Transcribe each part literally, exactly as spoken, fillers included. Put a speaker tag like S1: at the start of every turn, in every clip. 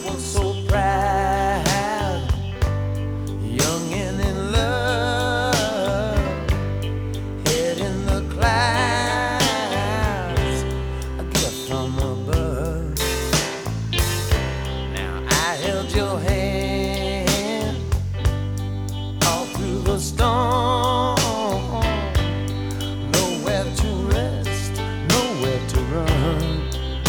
S1: was so proud, young and in love, head in the clouds, a gift from above. Now I held your hand all through the storm, nowhere to rest, nowhere to run.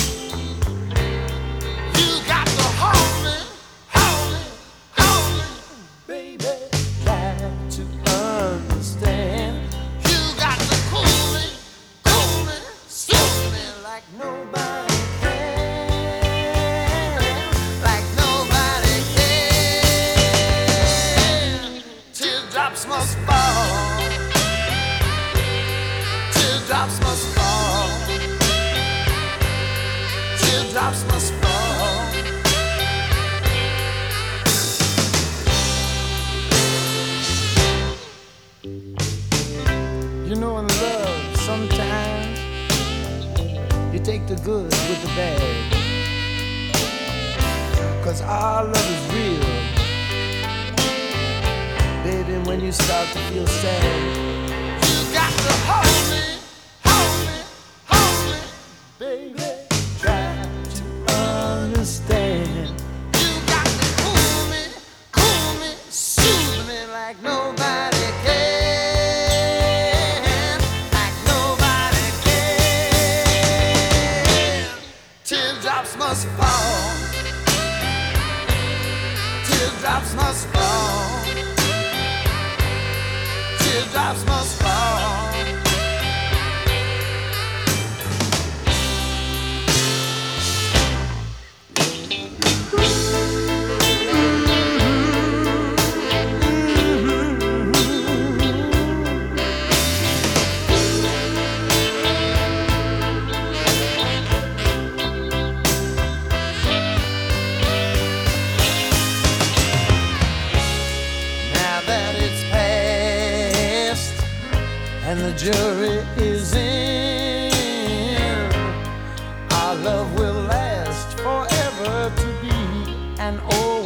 S1: Must fall, teardrops must fall, teardrops must fall. You know, in love, sometimes you take the good with the bad, 'cause our love is real. Baby, when you start to feel sad, you got to hold me, hold me, hold me. Baby, try to understand. You got to cool me, cool me, soothe me like nobody can, like nobody can. Teardrops must fall, teardrops must fall, teardrops must fall. Now that it's past and the jury is in, our love will last forever to be an old